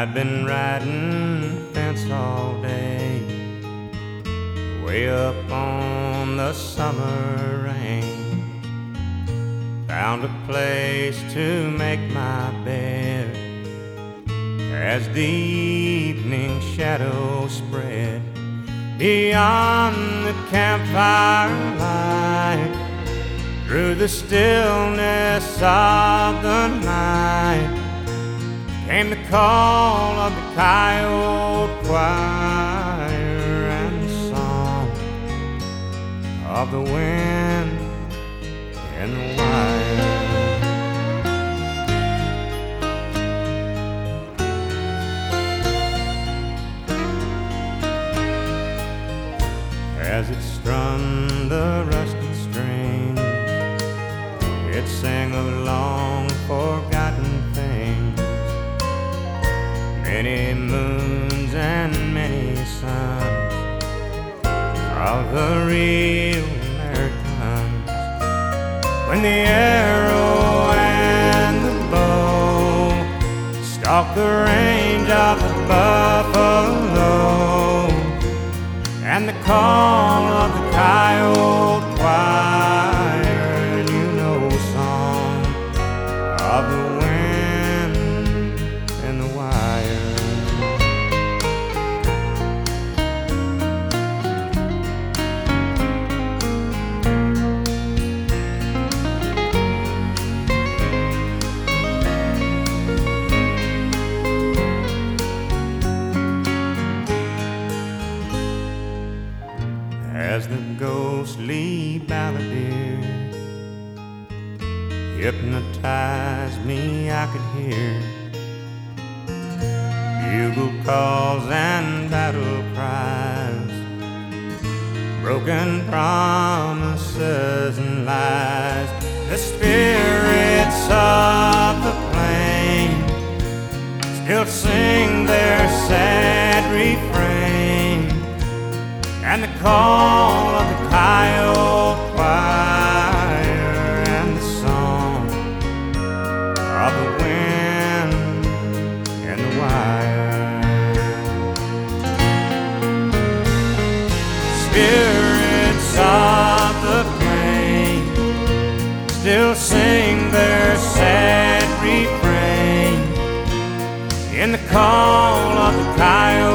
I'd been riding fence all day, way up on the summer range. Found a place to make my bed as the evening shadows spread. Beyond the campfire light, through the stillness of the night, came the call of the coyote choir and the song of the wind in the wire. As it strummed the rusted strings, it sang of long forgotten things, many moons and many suns of the real Americans. When the arrow and the bow stalked the range of the buffalo, and the call of the coyote choir, and you know, song of the wind and the wire. As the ghostly balladeer hypnotized me, I could hear bugle calls and battle cries, broken promises and lies. The spirits of the plain still sing their sad refrain, and the call of the coyote choir and the song of the wind and the wire. Spirits of the plain still sing their sad refrain in the call of the coyote